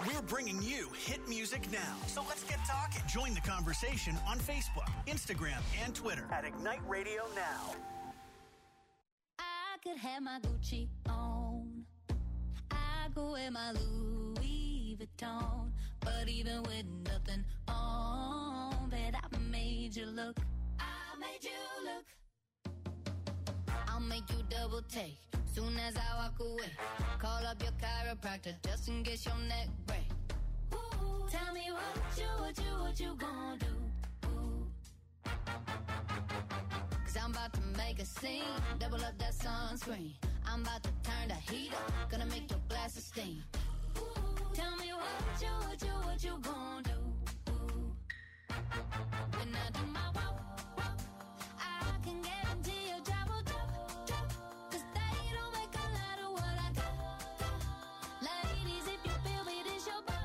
We're bringing you hit music now. So let's get talking. Join the conversation on Facebook, Instagram, and Twitter at Ignite Radio Now. I could have my Gucci on. I go wear my Louis Vuitton. But even with nothing on, bet I made you look. I made you look. I'll make you double take soon as I walk away. Call up your chiropractor just in case your neck break. Ooh, tell me what you gonna do? Ooh. 'Cause I'm about to make a scene, double up that sunscreen. I'm about to turn the heat up, gonna make your glasses steam. Ooh, tell me what you gonna do? Ooh. When I do my walk, I can guarantee your job will drop. 'Cause they don't make a lot of what I got. Ladies, if you feel me, this your pop.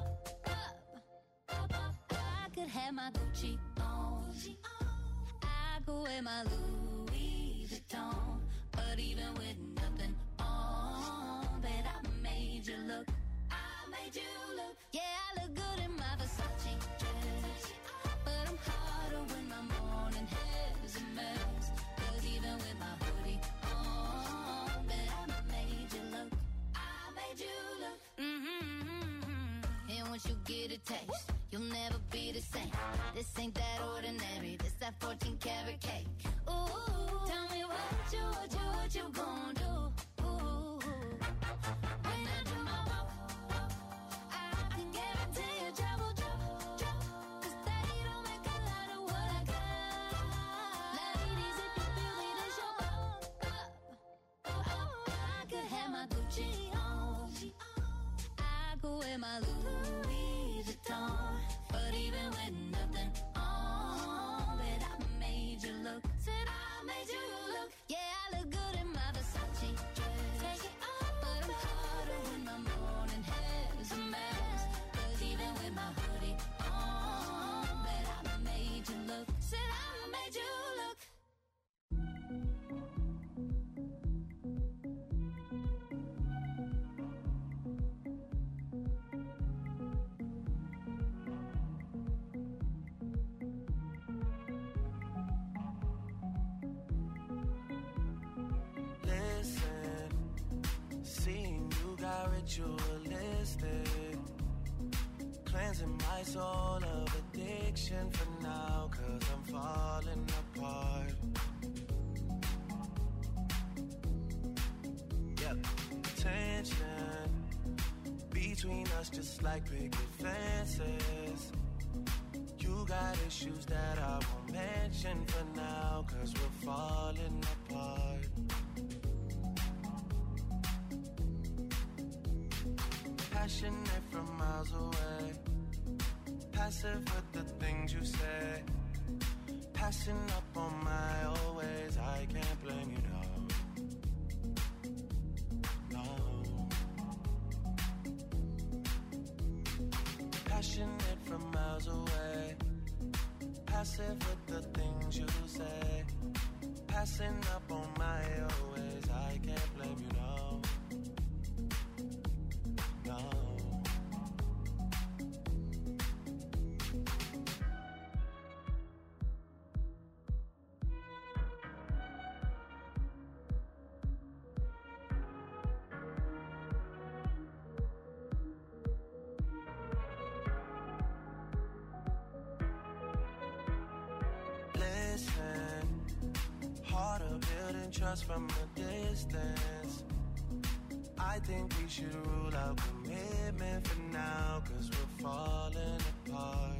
I could have my Gucci on. I go wear my Louis Vuitton. But even with nothing on, bet I made you look. I made you look. Yeah, I look good in my Versace dress. But I'm hotter when my morning hair's a mess. 'Cause even with my hoodie on, bet I made you look. I made you look. And once you get a taste, you'll never be the same. This ain't that ordinary. This that 14 karat cake. Ooh, tell me what you gonna do? Ooh, when I do my walk, I can guarantee your job will drop. 'Cause they don't make a lot of what I got. Ladies, if you feel me, this your I could have my Gucci on. I go wear my Louis Vuitton. But even with nothing on, bet I made you look. Said I made you look. Yeah, I look good in my Versace dress. Take it off, but I'm hotter when my morning hair's a mess. 'Cause even with my hoodie on, bet I made you look. Said I made you look. Ritualistic, cleansing my soul of addiction for now, 'cause I'm falling apart. Yep, tension between us just like picket fences. You got issues that I won't mention for now, 'cause we're falling apart. Passionate from miles away, passive with the things you say, passing up on my old ways. I can't blame you, no. Passionate from miles away, passive with the things you say, passing up on my old ways. I can't blame you, no. Trust from a distance. I think we should rule out commitment for now, 'cause we're falling apart.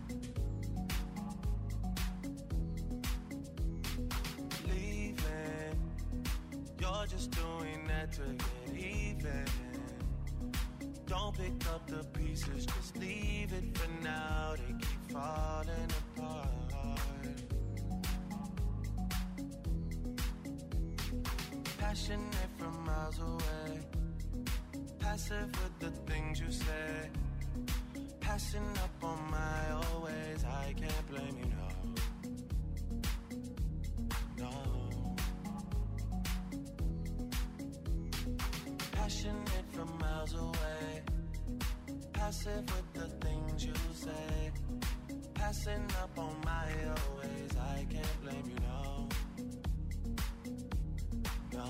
Leaving, you're just doing that to get even. Don't pick up the pieces, just leave it for now. They keep falling apart. Passionate from miles away, passive with the things you say, passing up on my old ways. I can't blame you, no. Passionate from miles away, passive with the things you say. Passing up on my ways, I can't blame you, no. No.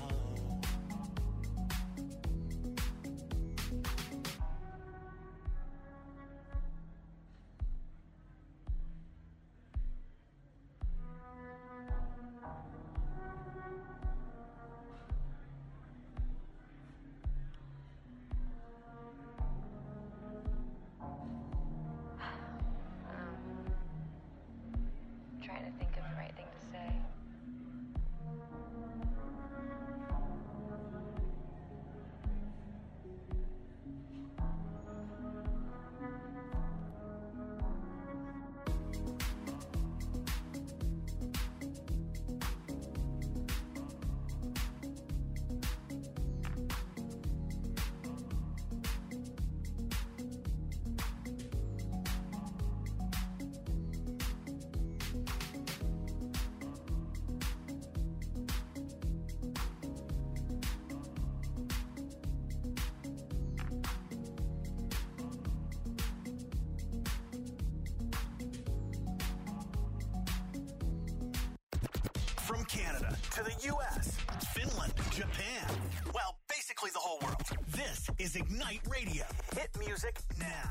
Trying to think of the right thing to say. From Canada to the U.S., Finland, Japan, well, basically the whole world. This is Ignite Radio. Hit music now.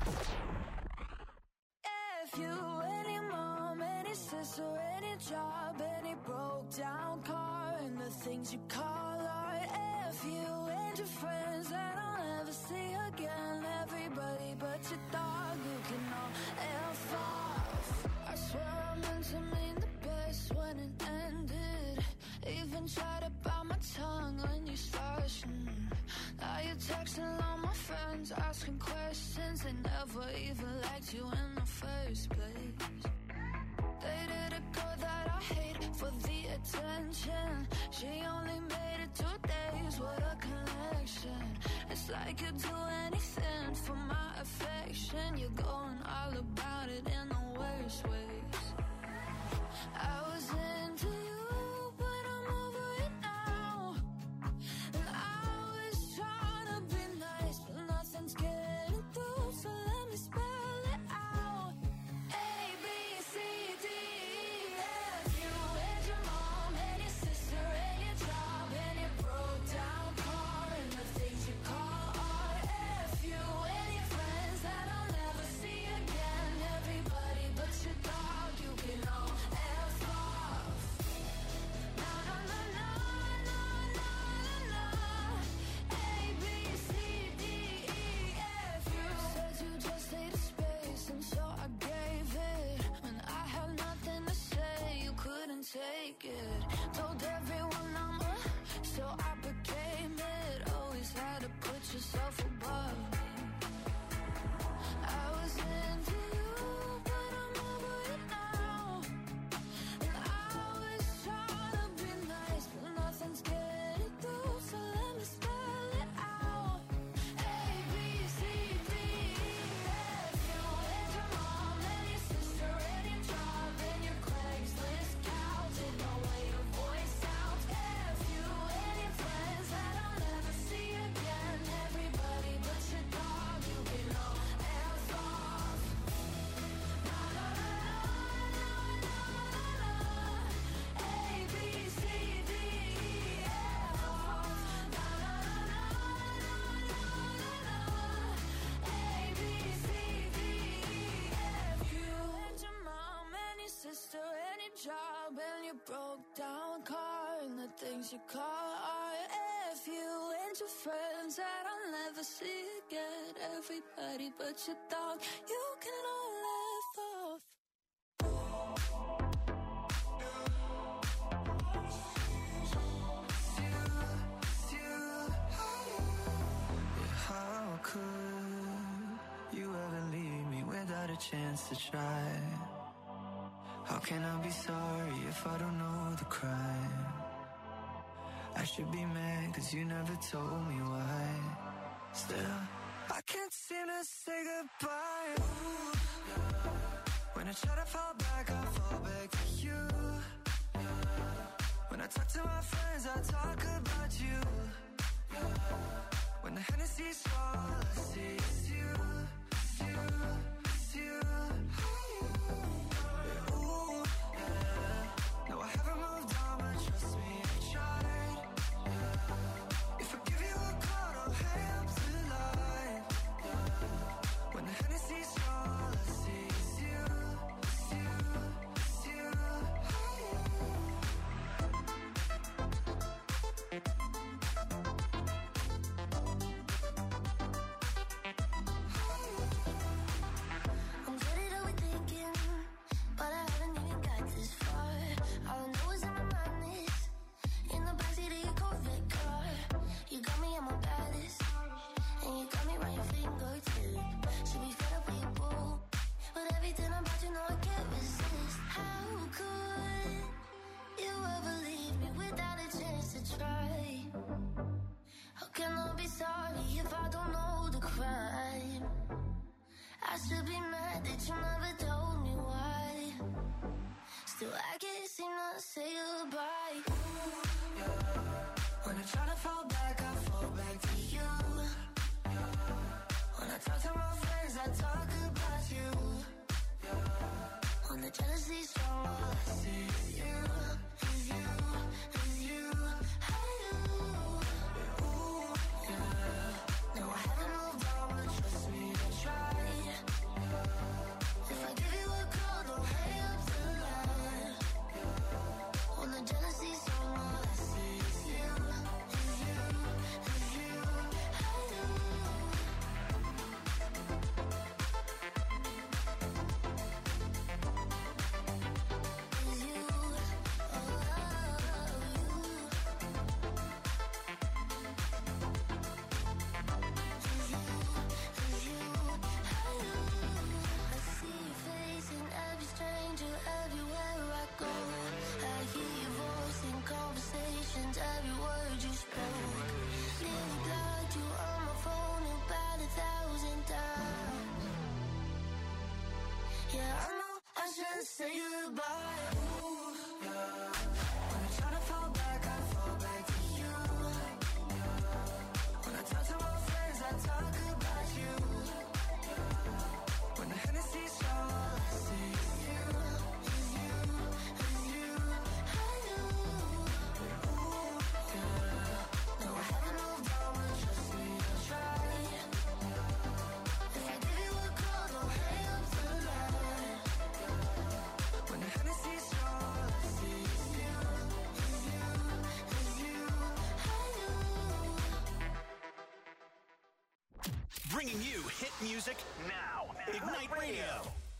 If you, any mom, any sister, any job, any broke down car, and the things you call art. If you and your friends that I'll never see again, everybody but your dog, you can all F off. I swear I meant to mean the best when it ended. Even tried to bite my tongue when you started. Now you're texting all my friends, asking questions. They never even liked you in the first place. Dated a girl that I hate for the attention. She only made it 2 days, what a connection. It's like you'd do anything for my affection. You're going all about it in the worst ways. I was into you, but I'm over it now. And I was trying to be nice, but nothing's getting through, so let me spell it out. A, B, C, D, E, F. You and your mom and your sister and your job and your broke down car and the things you call art. F you and your friends that I'll never see again. Everybody but your dog, you can all F off. No, no, no, no, no, no, no, no. A, B, C, D, E, F. You said you just needed space, and so I gave it. When I had nothing to say, you couldn't take it. Told everyone I'm so I became it. Always had to put yourself above me. I was into you, but I'm over it now. And I was trying to be nice, but nothing's getting through, so let me spell it out. A, B, C, D, E, F. You and your mom and your sister and your job and your Craigslist couch and the way your voice sounds. F you and your friends that I'll never see again. Everybody but your dog, you can all F off. No, no, no, no, no, no, no. A, B, C, D, E, F off. No, no, no, no, no, no, no. A, B, C, D, E, F. You and your mom and your sister and your job and your broke down car and the things you call art. F you and your friends that I'll never see again. Everybody but your dog, you can all F off. How could you ever leave me without a chance to try? How can I be sorry if I don't know the crime? I should be mad cause you never told me why. Still, I can't seem to say goodbye. Ooh, yeah. When I try to fall back, I fall back to you. Yeah. When I talk to my friends, I talk about you. Yeah. When the Hennessy's all I see is you. I should be mad that you never told me why. Still I can't seem to say goodbye. Ooh, yeah. When I try to fall back, I fall back to you. Yeah. When I talk to my friends, I talk about you. Yeah. When the jealousy's strong, all I see is you, is you, is you. I do. Ooh, yeah. No, I haven't moved on, but trust me, I tried. Yeah. If I give you a call, don't hang up tonight. Yeah. When the jealousy's strong, all I see is you, is you, is you. I do. Every word you spoke. Nearly blocked you on my phone about 1,000 times. Yeah, I know I should say goodbye. Ooh, yeah. When I try to fall back, I fall back to you. Yeah. When I talk to my friends, I talk about you. Yeah. When the Hennessy's strong, all I see is you, is you, is you. I do. No, I haven't moved on, but trust me, I tried. If I give you a call, don't hang up tonight. When the Hennessy's strong, all I see is you, is you, is you. I do. Bringing you hit music now. Ignite Radio.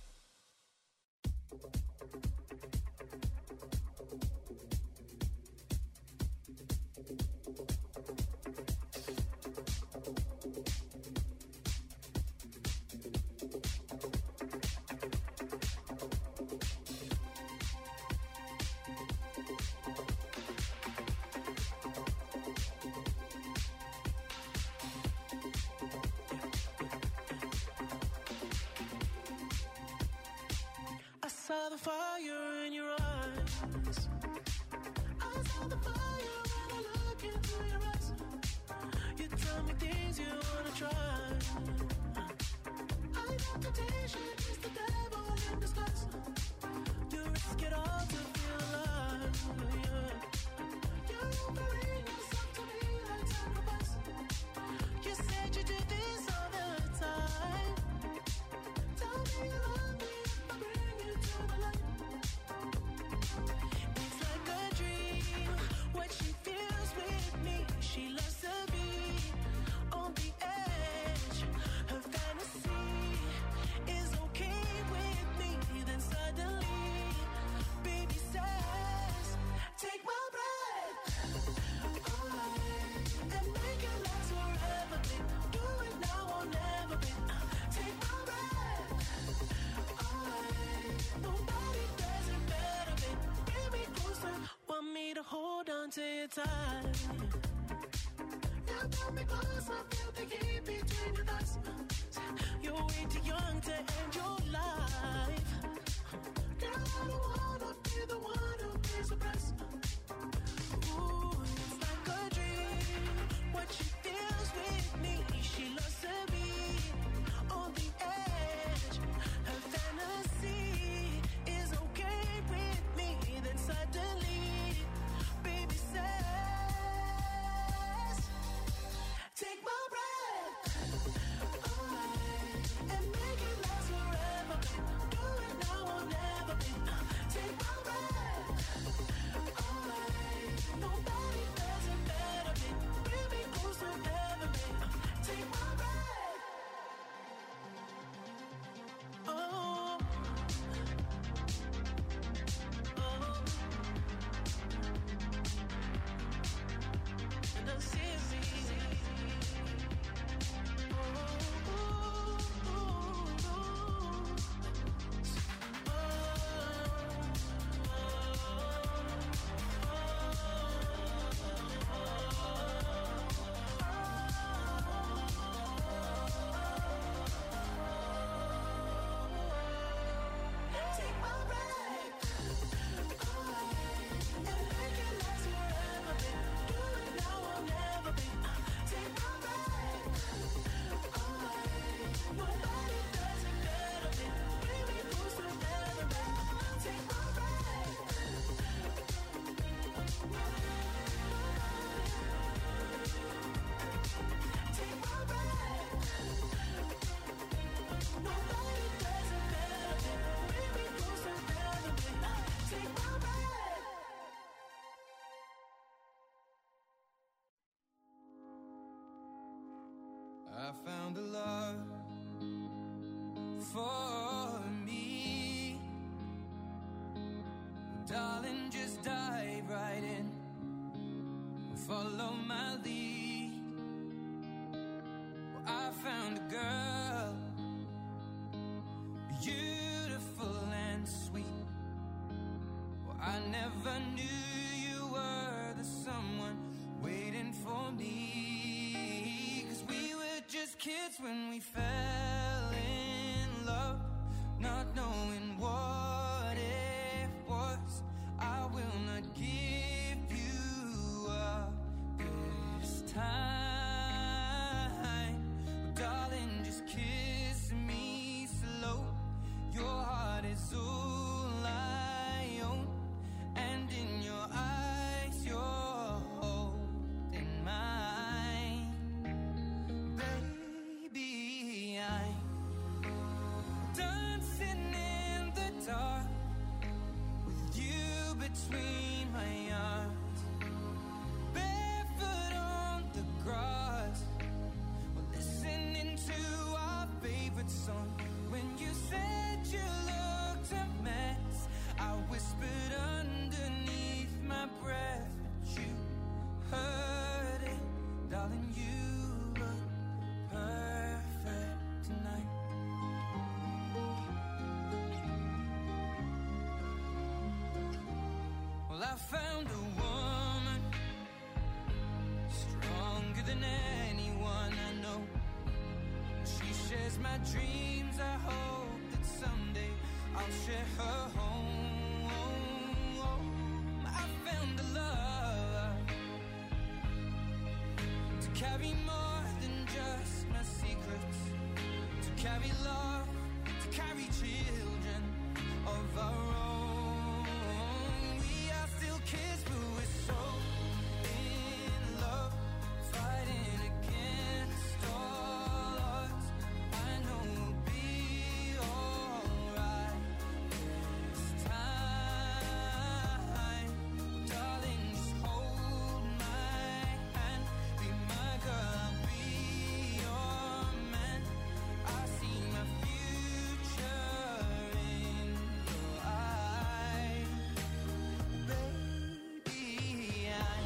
I saw the fire in your eyes. I saw the fire when I look into your eyes. You tell me things you wanna try. I know temptation is the devil in disguise. You risk it all to feel alive. Yeah. You're offering yourself to me like sacrifice. You said you do this all the time. Tell me you love me if I bring you to the light. It's like a dream, what she feels with me. She loves to be on the edge. Her fantasy is okay with me. Then suddenly, baby says, take my breath away and make it last forever, babe. Do it now or never, babe. Take my breath away. Nobody does it better, babe. Bring me closer. Want me to hold on to your tight. You pull me closer, feel the heat between your thighs. You're way too young to end your life. Girl, I don't wanna be the one who pays the price. Ooh, it's like a dream, what she feels with me. She loves to be on the edge. Her fantasy is okay with me. Then suddenly, baby says, take my breath away and make found a love for me. Well, darling, just dive right in and follow my lead. Well, I found a girl, beautiful and sweet. Well, I never knew you were the someone waiting for me. 'Cause we were just kids when we fell in love, not knowing what it was. I will not give you up this time. Darling, just kiss me slow. Your heart is all I own, and in your eyes you're holding mine. Baby, I'm dancing in the dark with you between my arms, barefoot on the grass. We're listening to our favorite song. When you said you looked a mess, I whispered underneath my breath, but you heard it. Darling, you look perfect tonight. Well, I found a woman stronger than anyone I know. She shares my dreams. I hope that someday I'll share her home. I found a love to carry more than just my secrets, to carry love, to carry children of our own. We are still kids, but we're so in love, fighting against all odds. I know we'll be alright this time. Darling, just hold my hand, be my girl, I'll be your man. I see my future in your eyes. Baby, I'm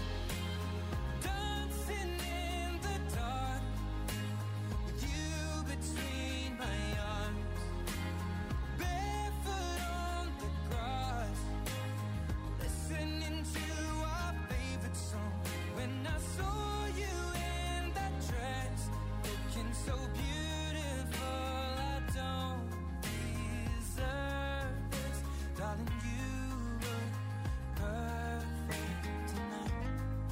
dancing in the dark with you between my arms, barefoot on the grass, listening to our favorite song. When I saw you in that dress, looking so beautiful, I don't deserve this. Darling, you look perfect tonight.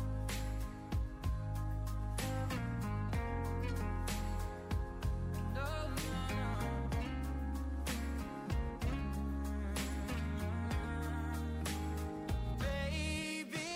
No, no, no. Baby,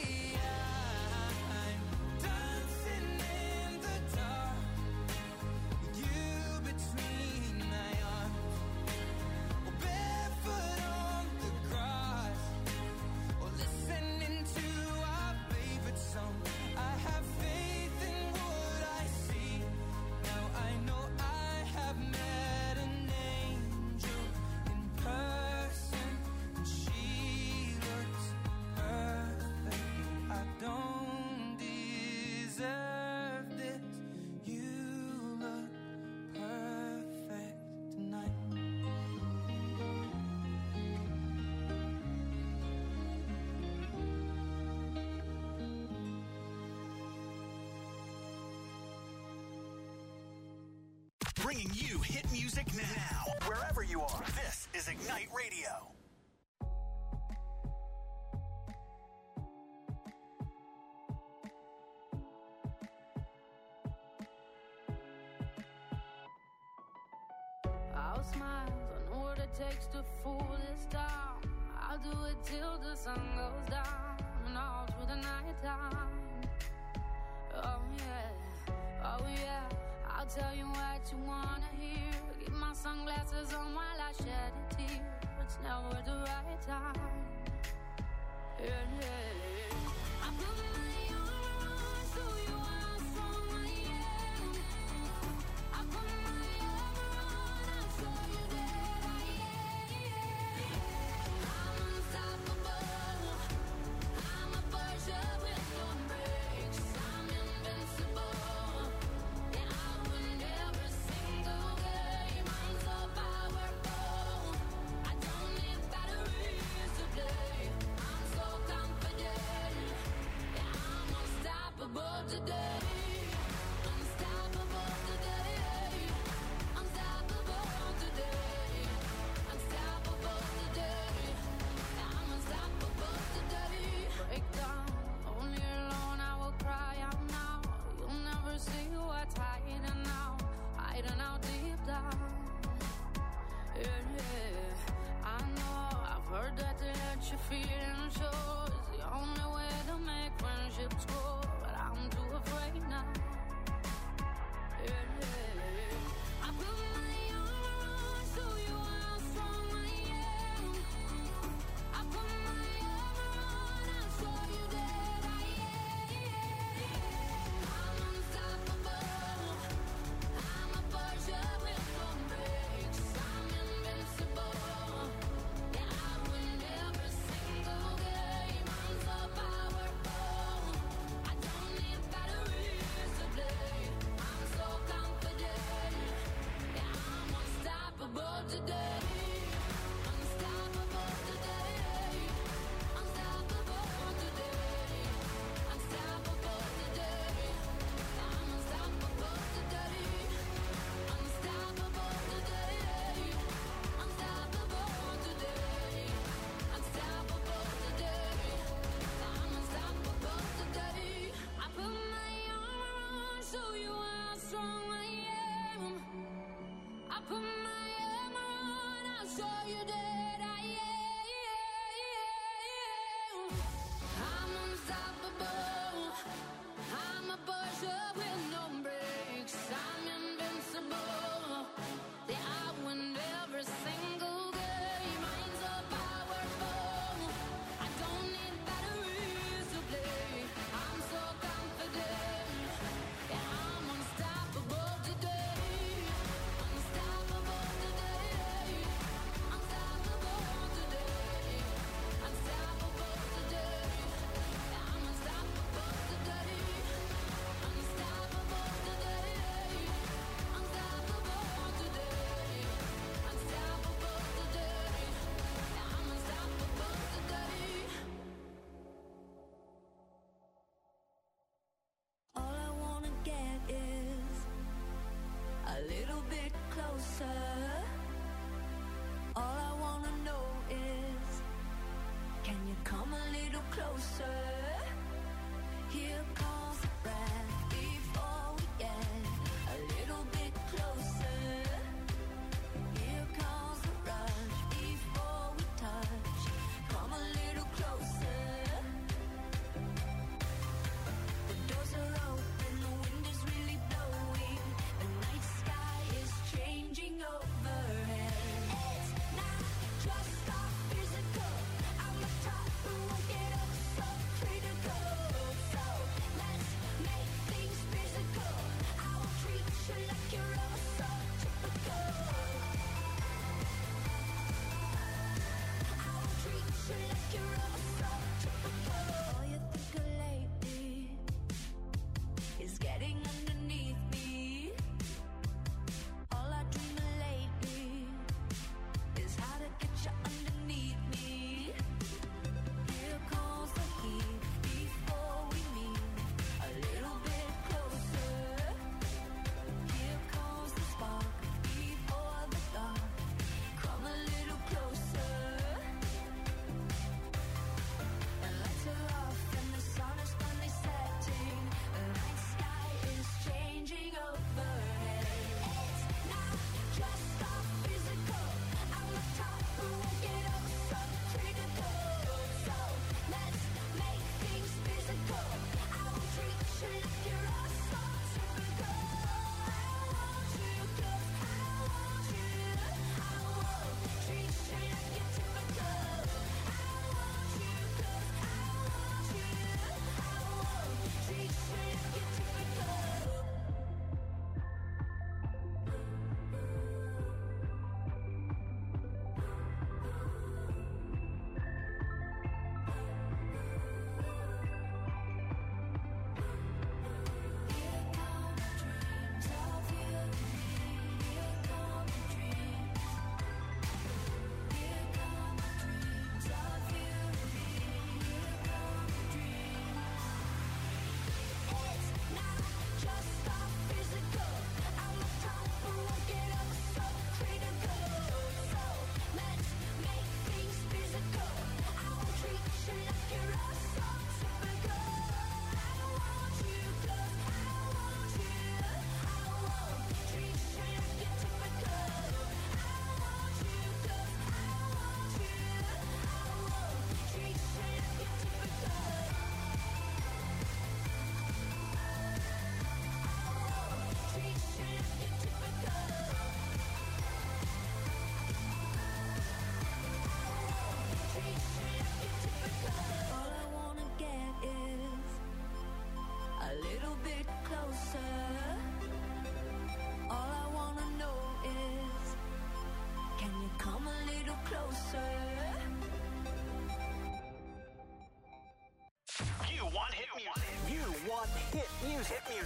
I'm dancing in the dark with you between my arms, or barefoot on the grass, or listening to our favorite song. I have faith in what I see. Now I know I have met an angel in person, and she looks perfect. I don't deserve this. You look perfect tonight. Bringing you hit music now, wherever you are. This is Ignite Radio. I'll smile, I know what it takes to fool this town. I'll do it till the sun goes down and all through the night time. Oh yeah, I'll tell you what you wanna hear. Keep my sunglasses on while I shed a tear. It's never the right time. Yeah. I put my arms through you, I'm strong, I am. Unstoppable today.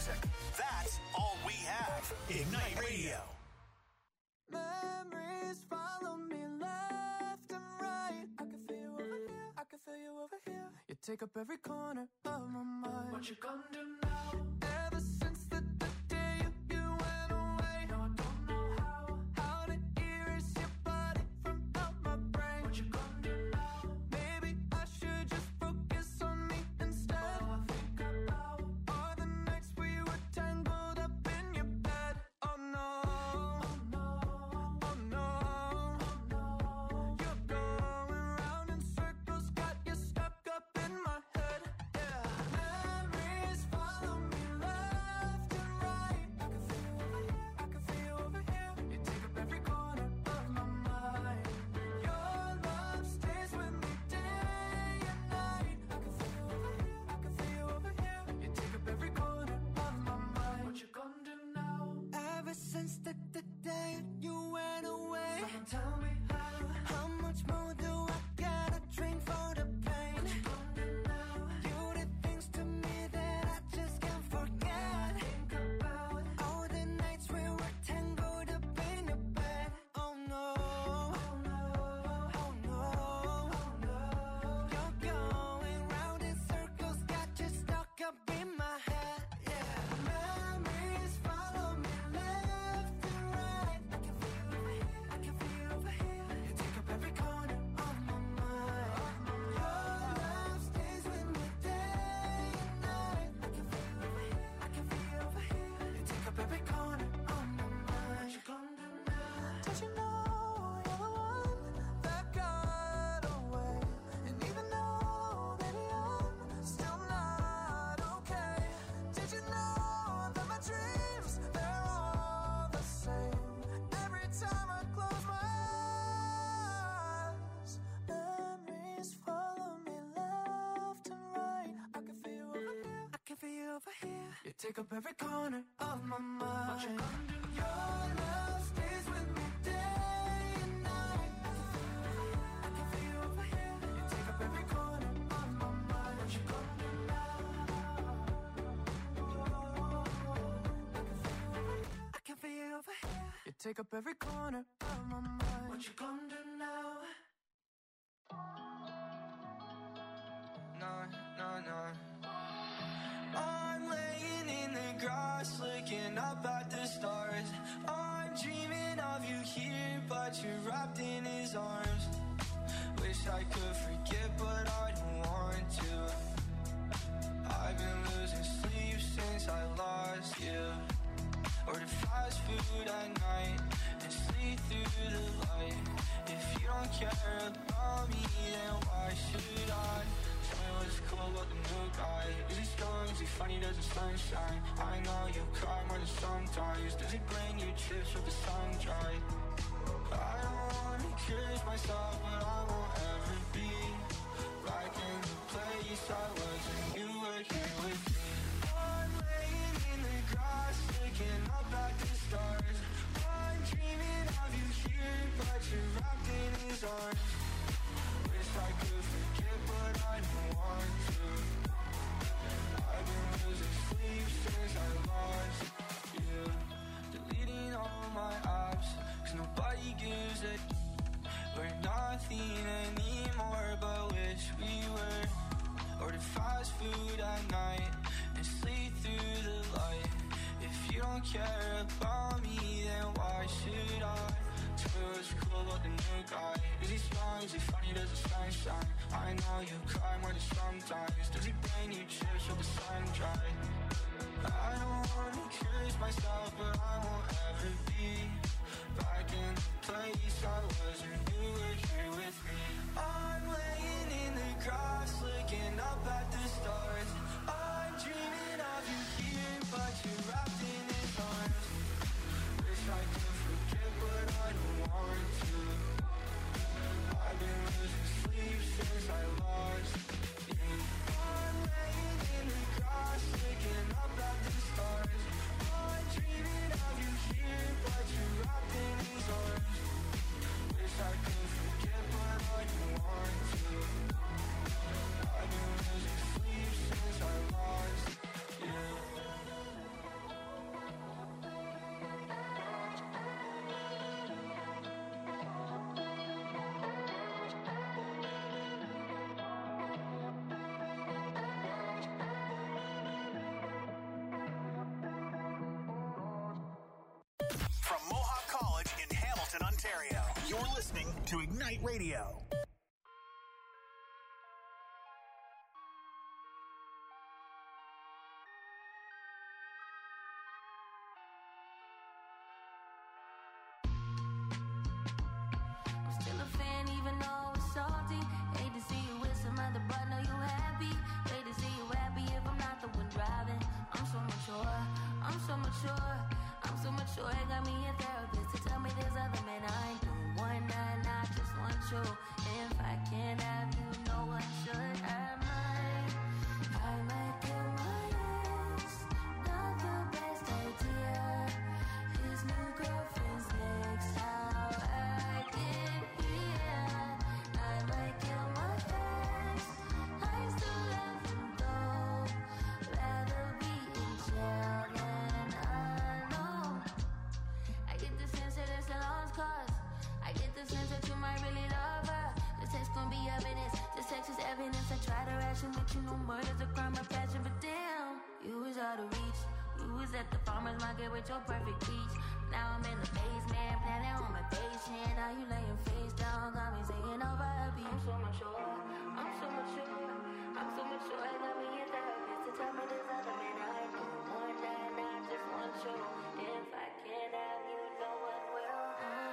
music. That's all we have. Ignite Radio. Memories follow me left and right. I can feel you over here, I can feel you over here. You take up every corner of my mind. What you gonna do now? Ever since the day you went away, no, I don't know how to erase your body from out my brain. What you gonna do now? Maybe I should just focus on me instead. All I think about are the nights we were tangled up in your bed. Oh no. Since the day you went away, someone tell me how much more do I gotta drink for the pain? You did things to me that I just can't forget. Think about all the nights we were tangled up in your bed. Oh no, oh no, oh no, oh no. You're going round in circles, got you stuck up in my head. Yeah, memories follow me left and right. I can feel you over here. You take up every corner of my mind. Your love stays with me day and night. I can feel you over here. You take up every corner of my mind. What you gonna do now? Did you know you're the one that got away? And even though, baby, I'm still not okay. Did you know that my dreams, they're all the same? Every time I close my eyes, memories follow me left and right. I can feel you over here, I can feel you over here. You take up every corner of my mind. What you gonna do? Your love stays with me day and night. I can feel you over here. You take up every corner of my mind. What you gonna do now? I can feel you over here. You take up every corner of my mind. What you gonna do now? No. I'm laying in the grass, looking up at the stars. I'm dreaming of you here, but you're wrapped in his arms. Wish I could forget, but I don't want to. I've been losing sleep since I lost you. Order fast food at night and sleep through the light. If you don't care about me, then why should I? Tell me what's cool about the new guy. Is he strong? Is he funny? Does the sunshine? I know you cry more than sometimes. Does he bring you trips with the sun dry? I don't wanna curse myself, but I won't ever be back in the place I was when you were here with me. I'm laying in the grass, looking up at the stars. I'm dreaming of you here, but you're wrapped in his arms. Wish I could forget, but I don't want to. I've been losing sleep since I lost you. Deleting all my apps, 'cause nobody gives a we're nothing anymore, but wish we were. Order fast food at night and sleep through the light. If you don't care about me, then why should I? Tell me what's cool about the new guy. Is he strong? Is he funny? Does the sunshine? I know you cry more than sometimes. Does he bring you chips with the sun dry? I don't wanna curse myself, but I won't ever be back in the place I was when you were here with me. I'm laying in the grass, looking up at the stars. I'm dreaming of you here, but you're wrapped in his arms. Wish I could forget, but I don't want to. I've been losing sleep since I lost you. I'm laying in the grass, looking up at the stars. I'm dreaming of you here, but you're wrapped in his arms. to Ignite Radio. I'm still a fan even though it's salty. Hate to see you with some other, but know you happy. Hate to see you happy if I'm not the one driving. I'm so mature, I'm so mature, I'm so mature. It got me a therapist to tell me there's other men I ain't doing one night, I just want you. If I can't have you, no one should have mine. I might kill my ex, not the best idea. His new girlfriend's next, how I get here. I might kill my ex, I still love him though. Rather be in jail than alone. I get the sense that it's a lost cause. I get the sense that you might really love her. This text gon' be evidence. This text is evidence. I try to ration with you, no murder's a crime of passion, but damn, you was out of reach. You was at the farmer's market with your perfect peach. Now I'm in the basement, planning on my patient. Now you laying face down, got me singing over a beat. I'm so mature, I'm so mature, I'm so mature. I got me a therapist to tell me there's other men I do. One night, I just want you. If I can't have you, no one will.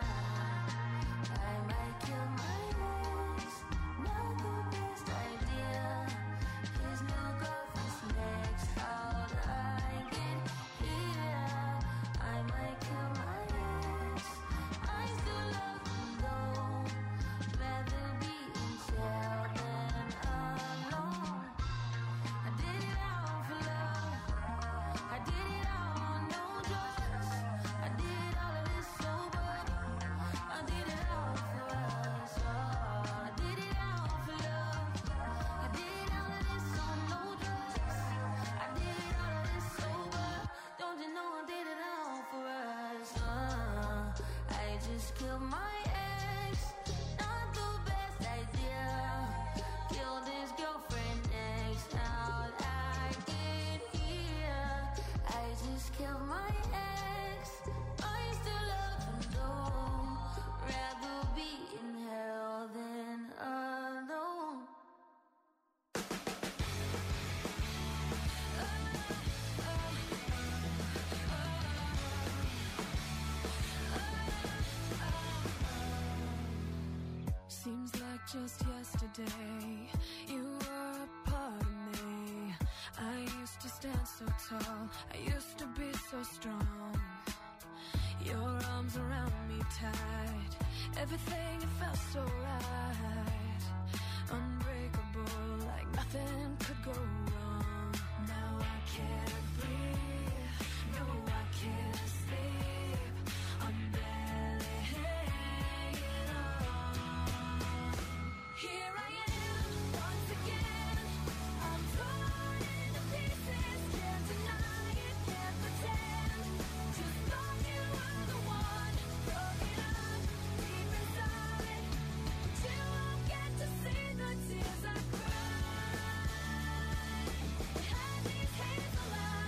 I might kill my ex, not the best idea. His new girlfriend's next, how'd I get here? I might kill my ex, I still love him though. Rather be in jail than alone. I did it all for love. I did it all on no drugs. I did all of this sober. I did it all for us. Oh, I did it all for love. I did all of this on no drugs. I did all of this sober. Don't you know I did it all for us? I just killed my ex. Not the best idea. Killed his girlfriend next. How'd I get here? I just killed my ex. I still love him though. Rather be in hell than alone. Seems like just yesterday you were a part of me. I used to stand so tall, I used to be so strong. Your arms around me tight, everything it felt so right. Unbreakable, like nothing could go wrong. Now I can't breathe, no I can't sleep. I'm barely hanging on. Here I am, once again. I'm torn into pieces, can't deny it, can't pretend. Just thought you were the one, broken up deep inside. But you won't get to see the tears I cried. Had these hands alive.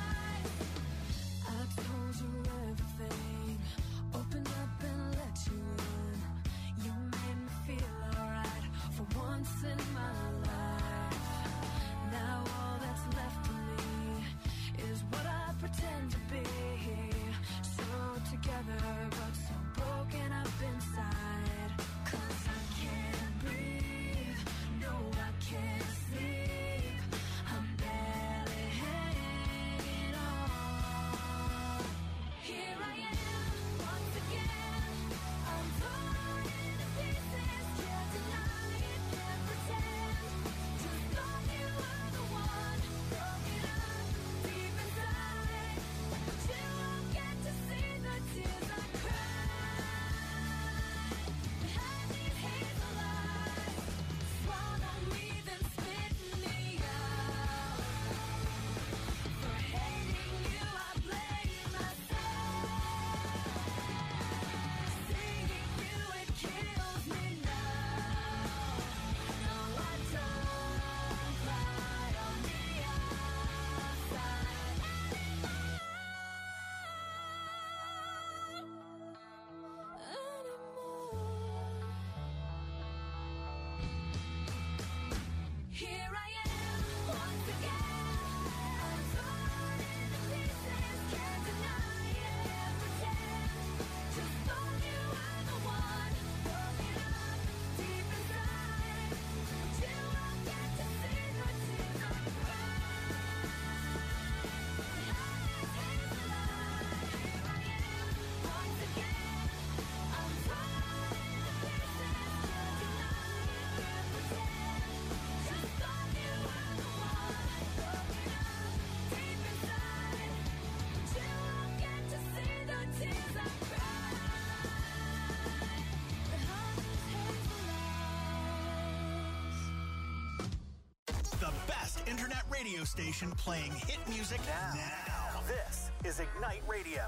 radio station playing hit music now. This is Ignite Radio.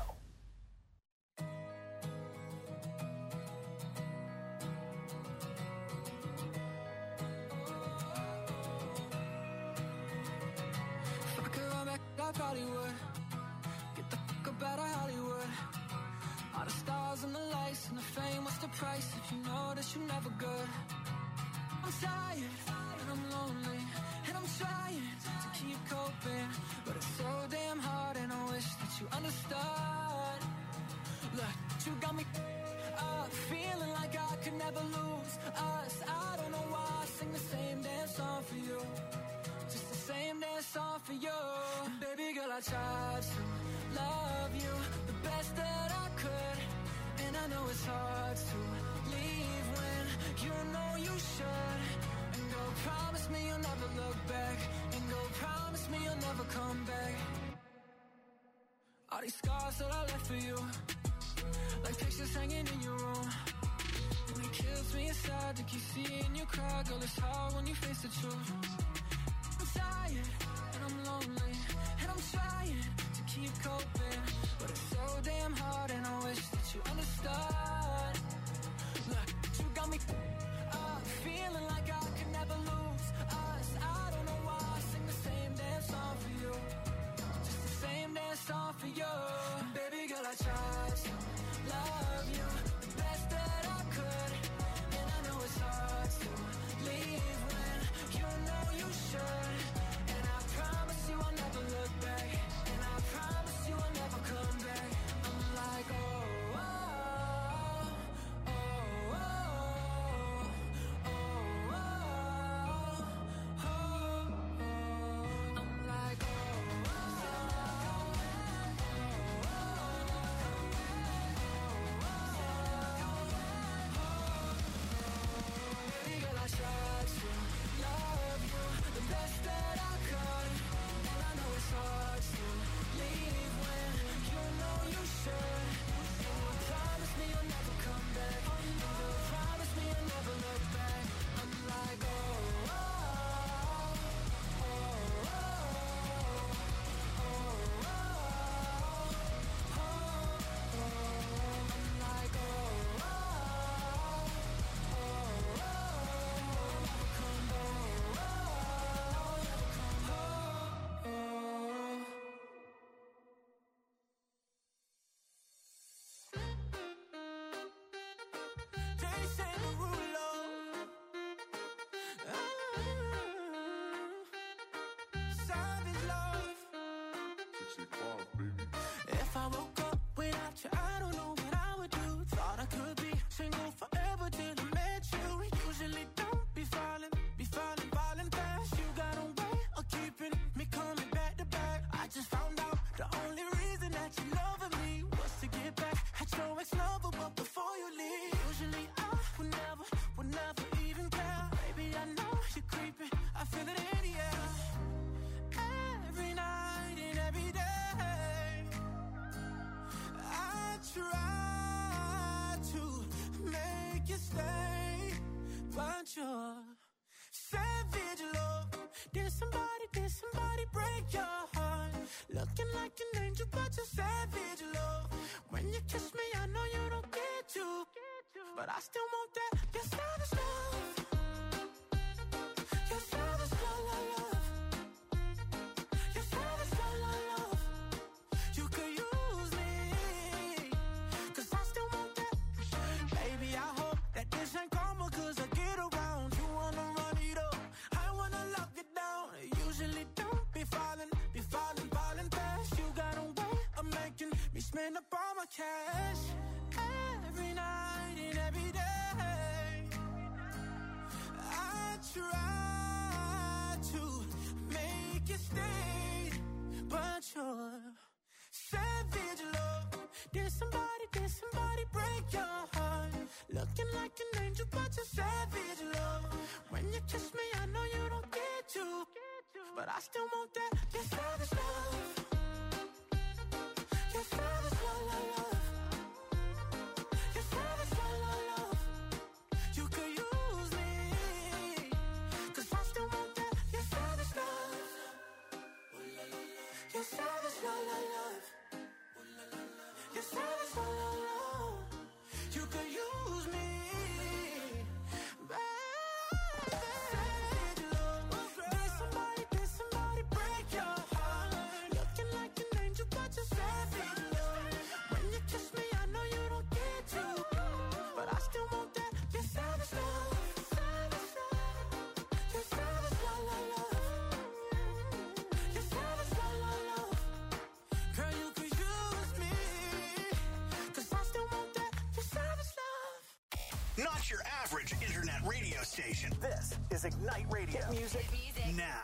If I could run back, I probably would. Get the fuck up out of Hollywood. All the stars and the lights and the fame, what's the price if you know that you're never good? I'm tired and I'm lonely and I'm trying to keep coping, but it's so damn hard and I wish that you understood. Look, you got me up, feeling like I could never lose us. I don't know why I sing the same damn song for you, just the same damn song for you. And baby girl, I tried to love you the best that I could, and I know it's hard to leave when you know you should. And go promise me you'll never look back, and go promise me you'll never come back. All these scars that I left for you, like pictures hanging in your room, and it kills me inside to keep seeing you cry. Girl, it's hard when you face the truth. I'm tired and I'm lonely and I'm trying to keep coping, but it's so damn hard and I wish that you understood. Look, you got me up, feeling like I could never lose us. I don't know why I sing the same damn song for you, just the same damn song for you. And baby girl, I tried to love you the best that I could, and I know it's hard to leave when you know you should. And I promise you I'll never look back, and I promise you I'll never come back. I'm like, oh, oh, oh, oh, oh, oh, oh, oh. I'm like, oh, baby girl, I tried to love you the best that I could, and I know it's hard to leave when you know you should. And you promise me you'll never come back, and you promise me you'll never look back. I'm like, oh, oh, oh, oh, oh, oh, oh, oh. I'm like, oh, oh, oh, oh, never come back, oh, never come back, oh. They say the rule of savage love. If I woke up without you, I don't know what I would do. Thought I could be single forever till I met you. Usually don't be falling fast. You got a way of keeping me coming back to back. I just found out the only reason that you loving me was to get back at your ex-lover, but before you leave, usually I would never even care. Baby, I know you're creeping, I feel it in the air. Every night and every day, I try to make you stay, but you're savage love. Did somebody break your heart? Looking like an angel, but you're savage love. When you kiss me, I know you don't get to, but I still want that. You're savage love. You're savage love, love. You're savage love, love. You could use me, 'cause I still want that. Baby, I hope that this ain't karma, 'cause I get around. You wanna run it up, I wanna lock it down. Usually don't be falling fast. You got a way of making me spend up all my cash. Every night and every day, I try to make you stay, but you're savage love. Did somebody break your heart? Looking like an angel, but you're savage love. When you kiss me, I know you don't get to, but I still want that. You're savage love. You're savage love, love. You're savage love, love. You could use me, 'cause I still want that. You're savage love. Not your average internet radio station. This is Ignite Radio. Hit music now.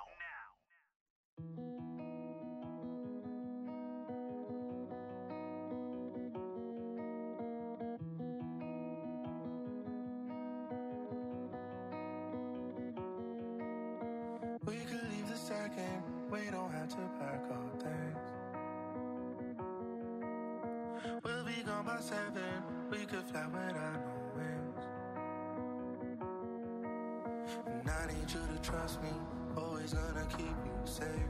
We could leave the second, we don't have to pack all things. We'll be gone by 7, we could fly without no wings. And I need you to trust me, always gonna keep you safe.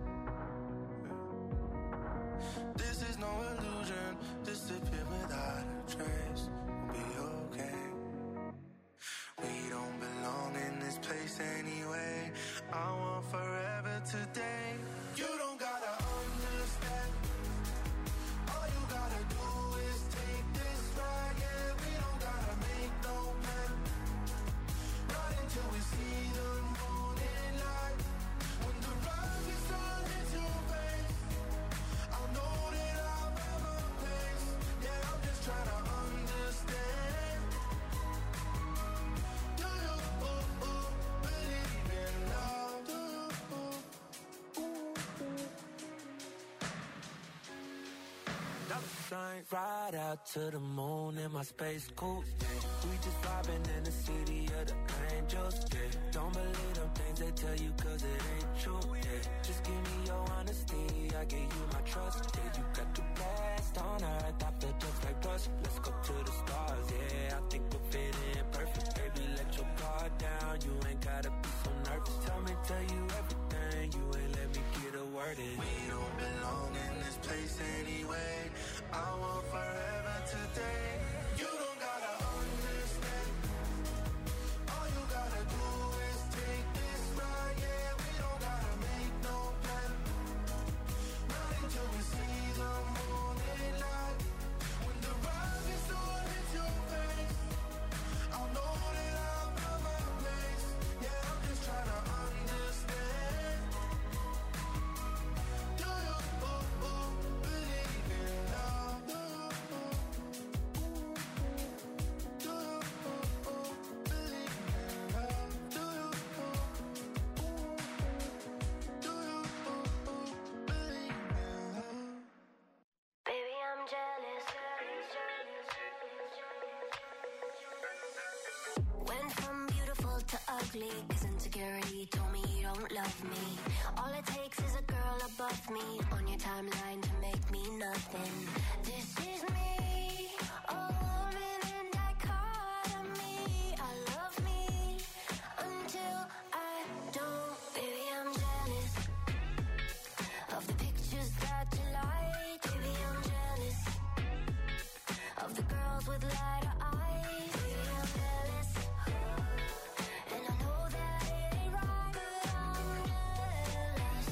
This is no illusion, disappear without a trace. We'll be okay. We don't belong in this place anyway. I want forever today. You don't gotta understand. All you gotta do is take this ride. Yeah, we don't gotta make no plan. Right until we see the morning light. When the rise is on into your face, I'll know that I'll have a place. Yeah, I'm just trying to understand. Do you believe in love? Do you? Dollar signs, ride out to the moon in my space coupe. Yeah. We just vibing in the city of the angels. Yeah. Don't believe them things they tell you 'cause it ain't true. Yeah. Just give me your honesty, I give you my trust. Yeah, you got the best on earth, I feel just like dust. Let's go to the stars, yeah, I think we'll fit in perfect. Baby, let your guard down, you ain't gotta be so nervous. Tell you everything, you ain't let me get a word in. We don't belong in this place anyway. I want forever today. You don't gotta understand. All you gotta do is take this ride. Yeah, we don't gotta make no plan. Right until we see the morning light. When the rise is on hits your face, I'll know that I'll have a place. Yeah, I'm just trying to understand. Do you believe in love? Do you believe in love? Do you believe in love? Baby, I'm jealous. Went from beautiful to ugly, 'cause insecurity told me you don't love me. All it takes is a girl above me on your timeline to make me nothing. This is me, a woman in dichotomy. I love me until I don't. Baby, I'm jealous of the pictures that you like. Baby, I'm jealous of the girls with lighter eyes. Baby, I'm jealous, and I know that it ain't right, but I'm jealous,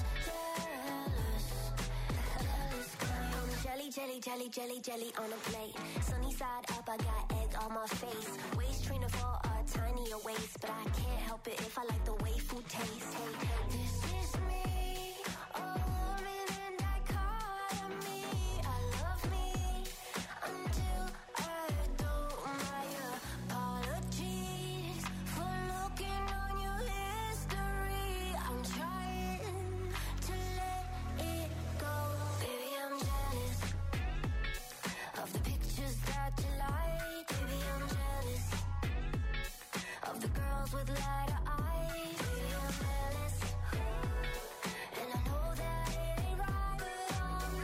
jealous kind. I'm jelly on a plate. Sunny side up, I got egg on my face. Waist trainer for a tinier waist, but I can't help it if I like the way food tastes. Hey, this is me, a woman in dichotomy. I love me until I don't. My apologies for looking on your history. I'm trying to let it go. Baby, I'm jealous of the pictures that you like. Baby, I'm jealous of the girls with lighter eyes. Baby, I'm jealous, and I know that it ain't right, but I'm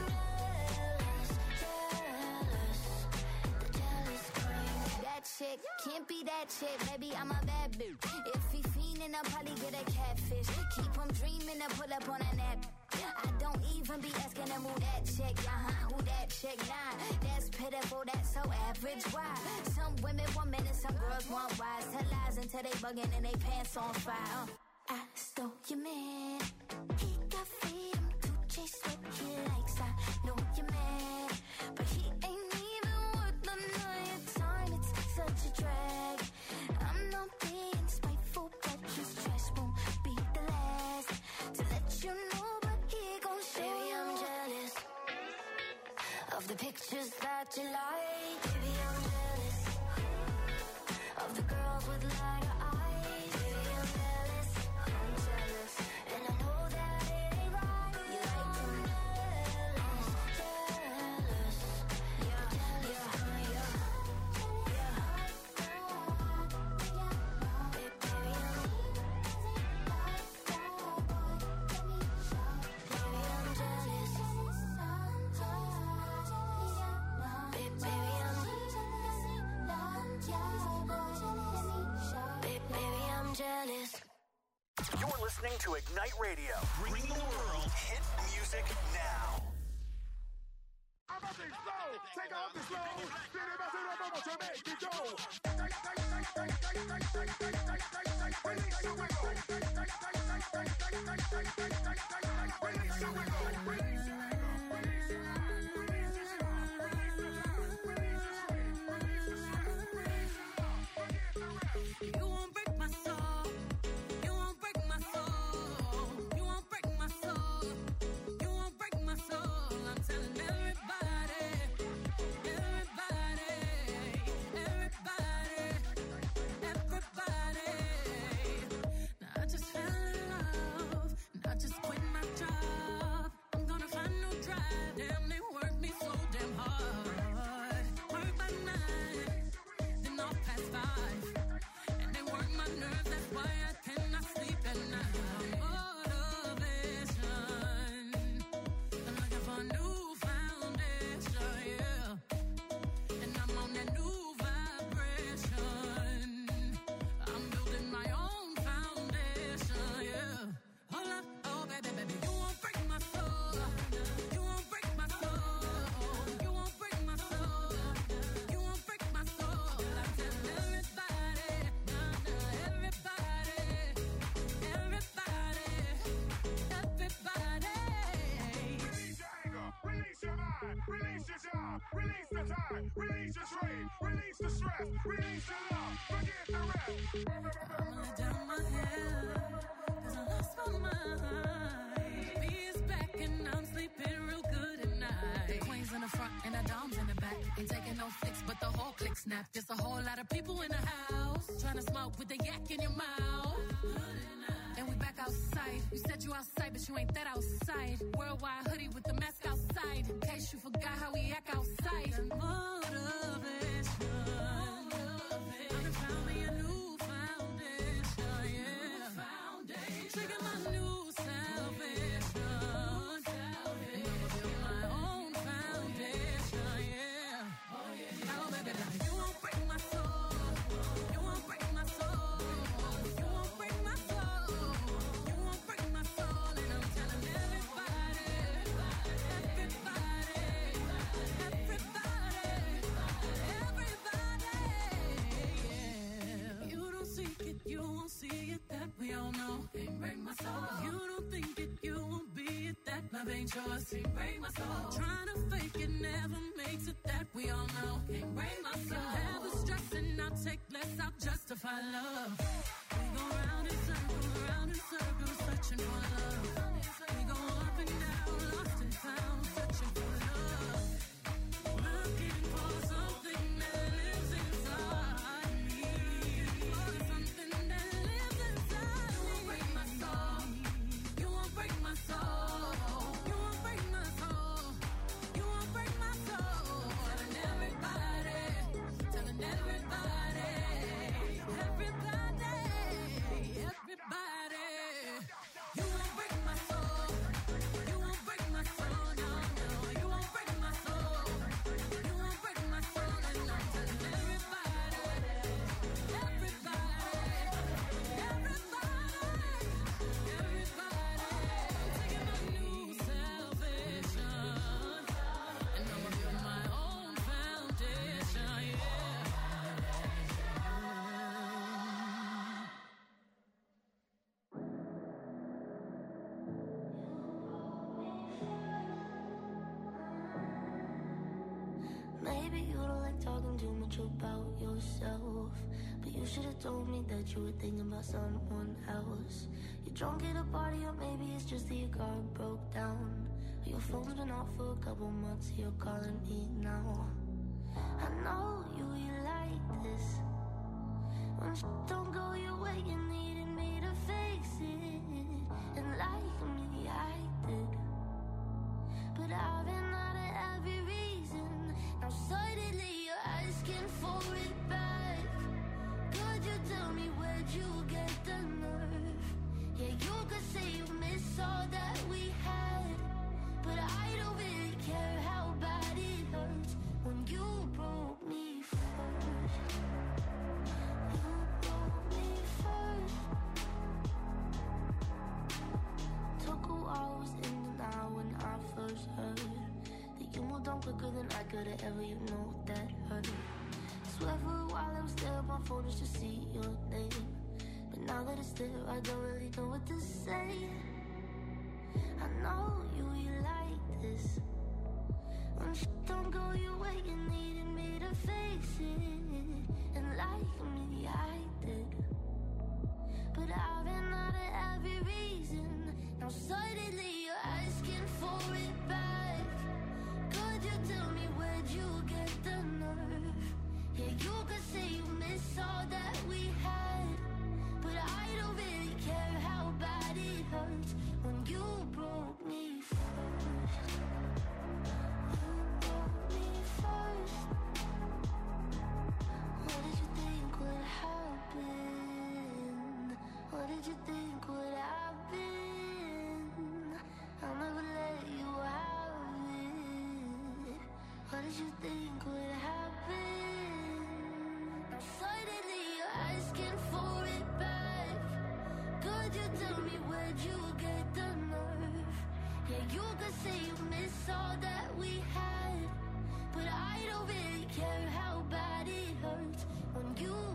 jealous, the jealous kind. That chick can't be that chick, baby, I'm a bad bitch. If he fiendin', I'll probably get a catfish. Keep him dreaming to pull up on a nap. I don't even be asking him who that chick, who that chick, nah. That's pitiful, that's so average, why? Some women want men and some girls want wise. Tell lies until they bugging and they pants on fire. I stole your man, he got freedom to chase what he likes. I know you're mad, but he ain't even worth the night time. It's such a drag. I'm not being spiteful, but his stress won't be the last to let you know. Baby, I'm jealous of the pictures that you like. Baby, I'm jealous listening to Ignite Radio. Bring the world hit music now. I'm up and slow. Take off the slow. To make you go. Release your wiggle. Release your wiggle. Release your You won't break my soul. You won't break my soul. You won't break my soul. You won't break my soul. I'm telling everybody, everybody, everybody, everybody. Now I just fell in love. And I just quit my job. I'm gonna find no drive. Damn, they work me so damn hard. Work by 9, then off past 5. My nerves, that's why I cannot sleep at night. Motivation. I'm looking for a new foundation, yeah. And I'm on that new vibration. I'm building my own foundation, yeah. Hold up, oh baby, baby, you won't break my soul. You won't break my soul. You won't break my soul. You won't break my soul. I tell everybody. Release your job, release the time, release your trade, release the stress, release the love, forget the rest. I'm laying down my head, 'cause I lost my mind. B is back and I'm sleeping real good at night. The queen's in the front and the dom's in the back. Ain't taking no flicks, but the whole click snap. Just a whole lot of people in the house, trying to smoke with the yak in your mouth. And we back outside. You said you outside, but you ain't that outside. Worldwide hoodie with the mask outside. In case you forgot how we act outside. Motivation. I done found me a new foundation, yeah. Trigger my new salvation. And I'ma build my own foundation, yeah. Oh, baby, you won't break my soul. You won't break my soul. You won't break my soul. You won't break my soul. And I'm telling everybody, everybody, yeah. You don't seek it, you won't see it, that we all know. Can't break my soul. You don't think it, you won't be it, that love ain't yours. Can't break my soul. Trying to fake it never makes it, that we all know. Can't break my soul. Have the stress and I'll take less, I'll justify love. We go round in circles, searching for love. We go up and down, lost and found, searching for love. Looking for something that lives inside me. For something that lives inside me. You won't break my soul. You won't break my soul. You won't break my soul. You won't break my soul. Telling everybody, telling everybody, everybody, everybody. You won't break my soul. You won't break my soul. No, no. You won't break my soul. You won't break my soul. And I'm telling everybody, everybody, everybody, I'm taking my new salvation. And I'ma build my own foundation, yeah. Maybe you don't like talking too much about yourself, but you should have told me that you were thinking about someone else. You're drunk at a party, or maybe it's just that your car broke down. Or your phone's been off for a couple months, you're calling me now. I know you like this. When don't go your way, you needed me to fix it. And like me, I did. But I've been out of every reason. Now suddenly you're asking for it back. Could you tell me where'd you get the nerve? Yeah, you could say you miss all that we had, but I don't really care how bad it hurts when you broke me first. You broke me first. to see your name. But now that it's there, I don't really know what to say. I know you like this. When shit don't go your way, you needed me to face it. And like me, I did. But I've been out of every reason. Now suddenly you're asking for it back. Could you tell me where'd you get the nerve? Yeah, you could say you miss all that we had, but I don't really care how bad it hurts when you broke me first. You broke me first. What did you think would happen? What did you think would happen? I'll never let you have it. What did you think would happen? Now suddenly you're asking for it back. Could you tell me where'd you get the nerve? Yeah, you could say you miss all that we had, but I don't really care how bad it hurts when you